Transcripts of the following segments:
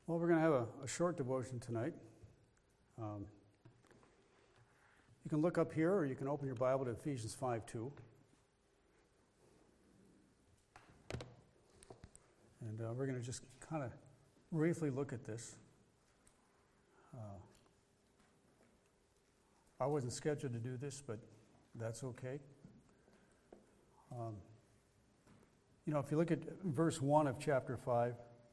Well, we're going to have a short devotion tonight. You can look up here, or you can open your Bible to Ephesians 5:2. And we're going to just kind of briefly look at this. I wasn't scheduled to do this, but that's okay. If you look at verse 1 of chapter 5,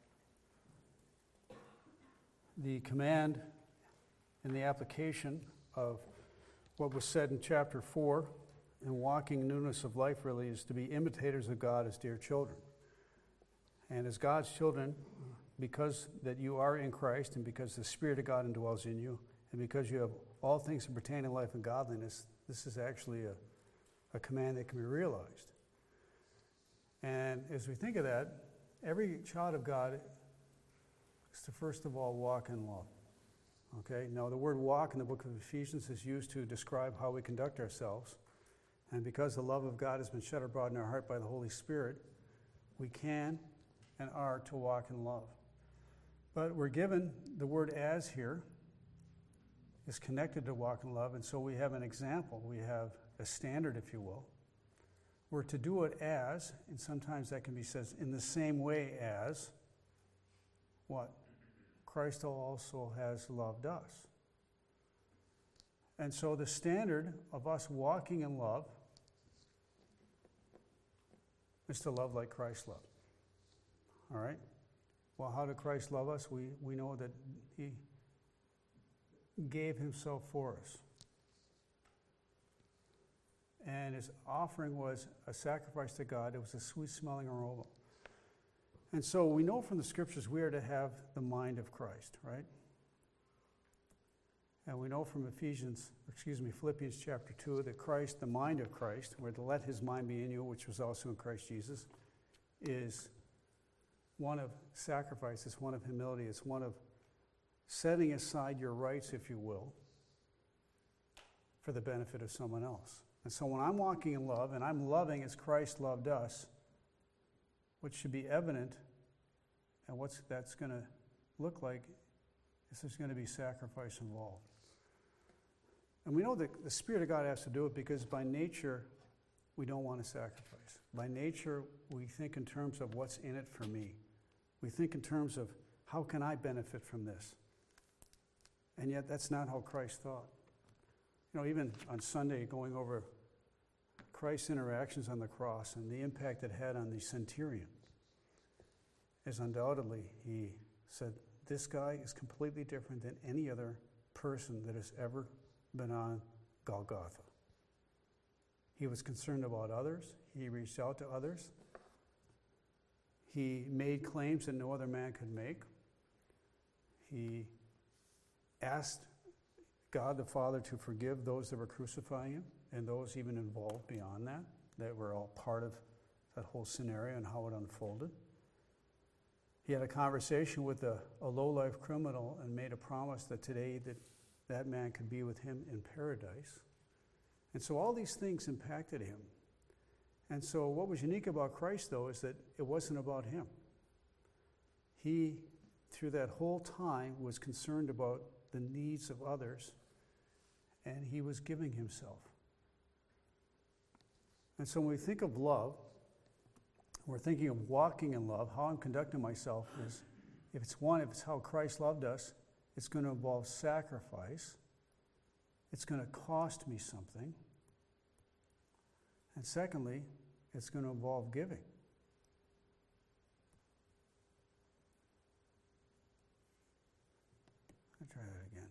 the command and the application of what was said in chapter 4 and walking in newness of life really is to be imitators of God as dear children. And as God's children, because that you are in Christ and because the Spirit of God indwells in you and because you have all things that pertain to life and godliness, this is actually a command that can be realized. And as we think of that, every child of God is to first of all walk in love. Okay? Now the word walk in the book of Ephesians is used to describe how we conduct ourselves. And because the love of God has been shed abroad in our heart by the Holy Spirit, we can and are to walk in love. But we're given the word as here is connected to walk in love, and so we have an example. We have a standard, if you will. We're to do it as, and sometimes that can be said in the same way as what? Christ also has loved us. And so the standard of us walking in love is to love like Christ loved. All right? Well, how did Christ love us? We know that he gave himself for us. And his offering was a sacrifice to God. It was a sweet-smelling aroma. And so we know from the scriptures we are to have the mind of Christ, right? And we know from Philippians chapter 2 that Christ, the mind of Christ, where to let his mind be in you, which was also in Christ Jesus, is one of sacrifice, it's one of humility, it's one of setting aside your rights, if you will, for the benefit of someone else. And so when I'm walking in love and I'm loving as Christ loved us, what should be evident and what that's going to look like is there's going to be sacrifice involved. And we know that the Spirit of God has to do it because by nature we don't want to sacrifice. By nature we think in terms of what's in it for me. We think in terms of how can I benefit from this? And yet that's not how Christ thought. Even on Sunday, going over Christ's interactions on the cross and the impact it had on the centurion, is undoubtedly, he said, this guy is completely different than any other person that has ever been on Golgotha. He was concerned about others. He reached out to others. He made claims that no other man could make. He asked God the Father to forgive those that were crucifying him and those even involved beyond that were all part of that whole scenario and how it unfolded. He had a conversation with a low-life criminal and made a promise that today that man could be with him in paradise. And so all these things impacted him. And so what was unique about Christ, though, is that it wasn't about him. He, through that whole time, was concerned about the needs of others, and he was giving himself. And so when we think of love, we're thinking of walking in love. How I'm conducting myself is, if it's how Christ loved us, it's going to involve sacrifice. It's going to cost me something. And secondly, it's going to involve giving. I'll try that again.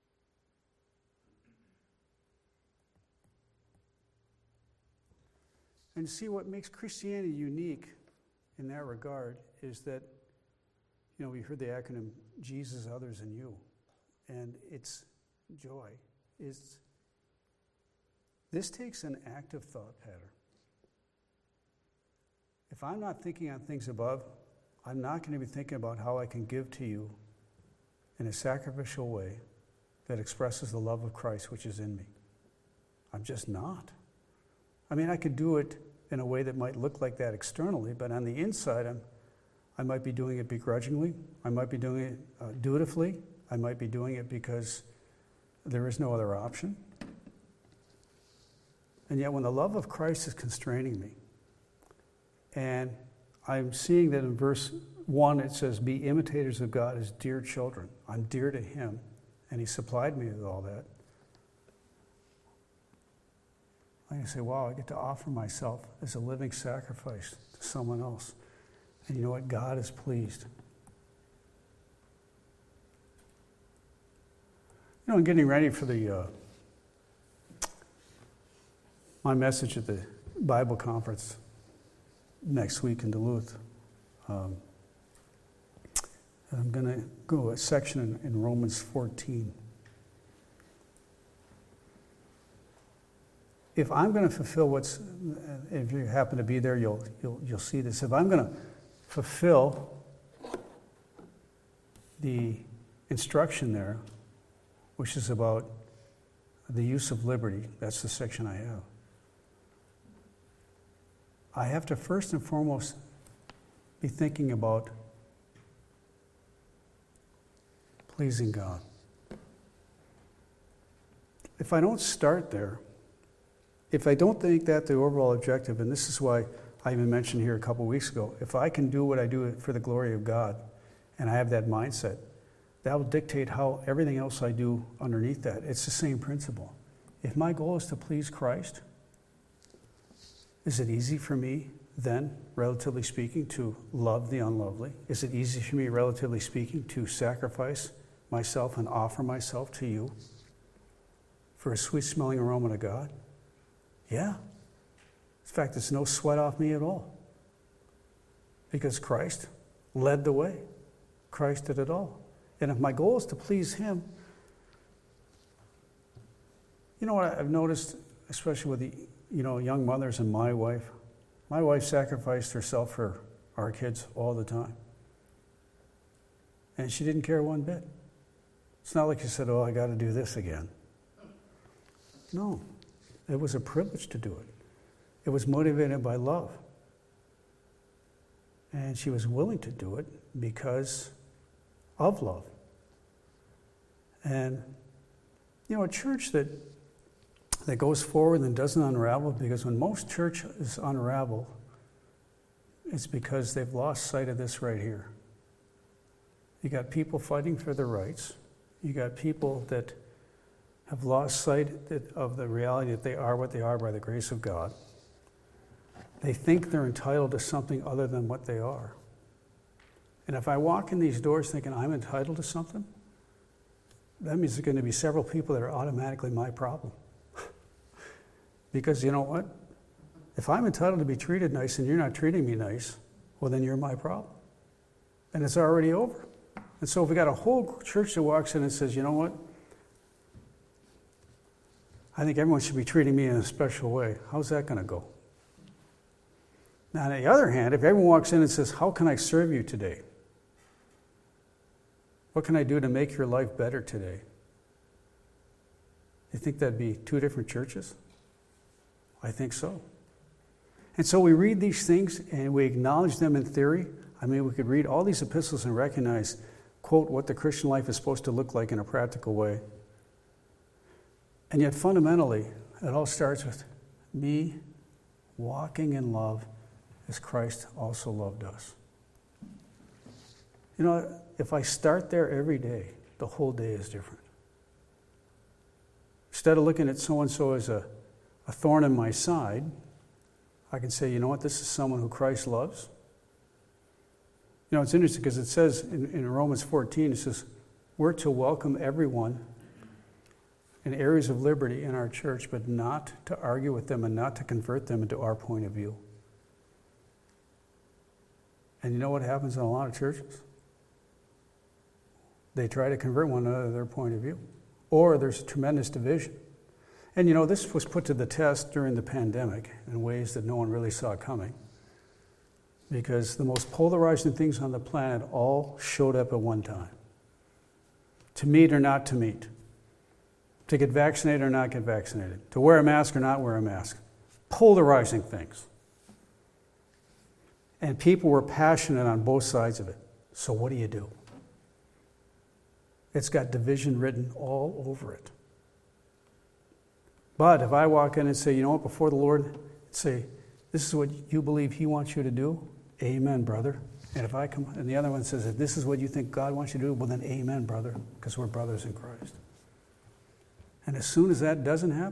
And see, what makes Christianity unique in that regard is that, we heard the acronym Jesus, others, and you. And its joy is, this takes an active thought pattern. If I'm not thinking on things above, I'm not going to be thinking about how I can give to you in a sacrificial way that expresses the love of Christ which is in me. I'm just not. I mean, I could do it in a way that might look like that externally, but on the inside, I might be doing it begrudgingly. I might be doing it dutifully. I might be doing it because there is no other option. And yet when the love of Christ is constraining me, and I'm seeing that in verse 1 it says, be imitators of God as dear children. I'm dear to him, and he supplied me with all that. I can say, wow, I get to offer myself as a living sacrifice to someone else. And you know what? God is pleased. You know, I'm getting ready for my message at the Bible conference next week in Duluth. I'm going to go a section in Romans 14. If I'm going to fulfill if you happen to be there, you'll see this. If I'm going to fulfill the instruction there, which is about the use of liberty, that's the section I have to first and foremost be thinking about pleasing God. If I don't start there, if I don't think that the overall objective, and this is why I even mentioned here a couple weeks ago, if I can do what I do for the glory of God, and I have that mindset, that will dictate how everything else I do underneath that. It's the same principle. If my goal is to please Christ, is it easy for me then, relatively speaking, to love the unlovely? Is it easy for me, relatively speaking, to sacrifice myself and offer myself to you for a sweet-smelling aroma to God? Yeah. In fact, it's no sweat off me at all. Because Christ led the way. Christ did it all. And if my goal is to please him, you know what I've noticed, especially with the young mothers and my wife sacrificed herself for our kids all the time. And she didn't care one bit. It's not like she said, oh, I got to do this again. No, it was a privilege to do it. It was motivated by love. And she was willing to do it because of love. And, a church that goes forward and doesn't unravel, because when most churches unravel, it's because they've lost sight of this right here. You got people fighting for their rights. You got people that have lost sight of the reality that they are what they are by the grace of God. They think they're entitled to something other than what they are. And if I walk in these doors thinking I'm entitled to something, that means there's going to be several people that are automatically my problem. Because you know what? If I'm entitled to be treated nice and you're not treating me nice, well, then you're my problem. And it's already over. And so if we got a whole church that walks in and says, you know what? I think everyone should be treating me in a special way. How's that going to go? Now, on the other hand, if everyone walks in and says, how can I serve you today? What can I do to make your life better today? You think that'd be two different churches? I think so. And so we read these things and we acknowledge them in theory. I mean, we could read all these epistles and recognize, quote, what the Christian life is supposed to look like in a practical way. And yet fundamentally, it all starts with me walking in love as Christ also loved us. If I start there every day, the whole day is different. Instead of looking at so-and-so as a thorn in my side, I can say, you know what, this is someone who Christ loves. It's interesting because it says in Romans 14, it says, we're to welcome everyone in areas of liberty in our church, but not to argue with them and not to convert them into our point of view. And you know what happens in a lot of churches? They try to convert one another to their point of view. Or there's a tremendous division. And this was put to the test during the pandemic in ways that no one really saw coming. Because the most polarizing things on the planet all showed up at one time. To meet or not to meet. To get vaccinated or not get vaccinated. To wear a mask or not wear a mask. Polarizing things. And people were passionate on both sides of it. So what do? It's got division written all over it. But if I walk in and say, you know what, before the Lord, say, this is what you believe He wants you to do, amen, brother. And if I come, and the other one says, if this is what you think God wants you to do, well then amen, brother, because we're brothers in Christ. And as soon as that doesn't happen,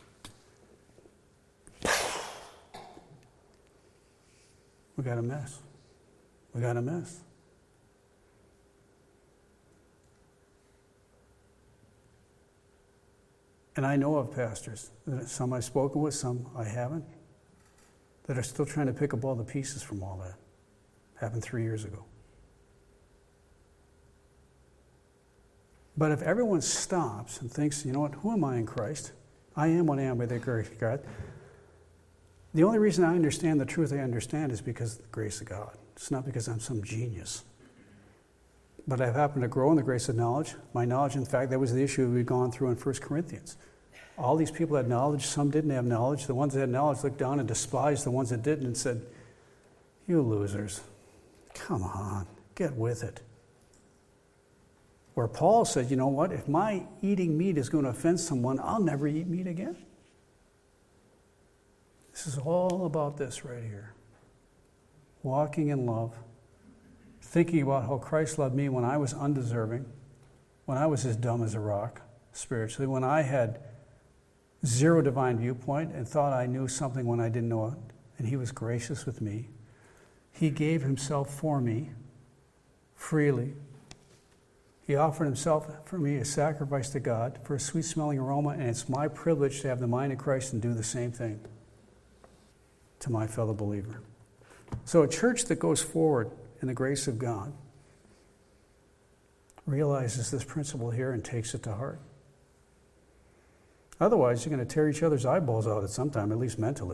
we got a mess. We got a mess. And I know of pastors, some I've spoken with, some I haven't, that are still trying to pick up all the pieces from all that. Happened 3 years ago. But if everyone stops and thinks, you know what, who am I in Christ? I am what I am by the grace of God. The only reason I understand the truth I understand is because of the grace of God. It's not because I'm some genius. But I've happened to grow in the grace of knowledge. My knowledge, in fact, that was the issue we'd gone through in 1 Corinthians. All these people had knowledge, some didn't have knowledge. The ones that had knowledge looked down and despised the ones that didn't and said, you losers, come on, get with it. Where Paul said, you know what, if my eating meat is going to offend someone, I'll never eat meat again. This is all about this right here. Walking in love, thinking about how Christ loved me when I was undeserving, when I was as dumb as a rock spiritually, when I had zero divine viewpoint and thought I knew something when I didn't know it, and He was gracious with me. He gave Himself for me freely. He offered Himself for me a sacrifice to God for a sweet-smelling aroma, and it's my privilege to have the mind of Christ and do the same thing to my fellow believer. So a church that goes forward in the grace of God realizes this principle here and takes it to heart. Otherwise, you're going to tear each other's eyeballs out at some time, at least mentally.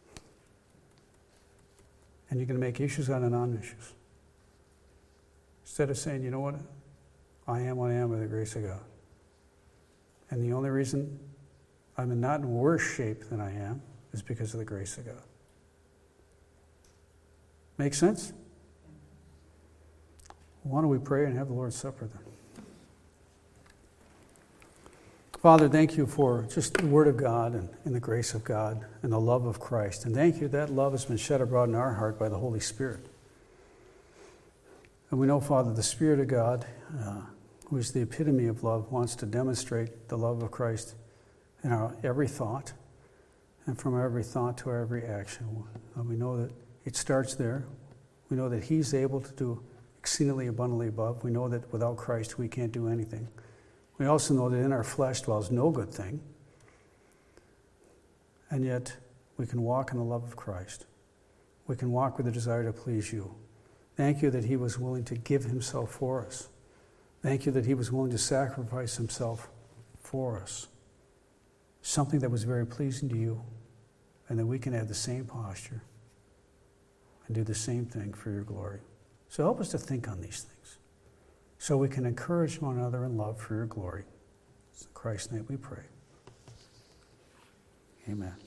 And you're going to make issues out of non-issues. Instead of saying, you know what, I am what I am by the grace of God. And the only reason I'm not in worse shape than I am is because of the grace of God. Make sense? Why don't we pray and have the Lord's Supper then? Father, thank you for just the Word of God and the grace of God and the love of Christ. And thank you that love has been shed abroad in our heart by the Holy Spirit. And we know, Father, the Spirit of God, who is the epitome of love, wants to demonstrate the love of Christ in our every thought and from every thought to our every action. And we know that it starts there. We know that He's able to do exceedingly abundantly above. We know that without Christ we can't do anything. We also know that in our flesh dwells no good thing, and yet we can walk in the love of Christ. We can walk with a desire to please you. Thank you that He was willing to give Himself for us. Thank you that He was willing to sacrifice Himself for us, something that was very pleasing to you, and that we can have the same posture and do the same thing for your glory. So help us to think on these things, so we can encourage one another in love for your glory. In Christ's name we pray. Amen.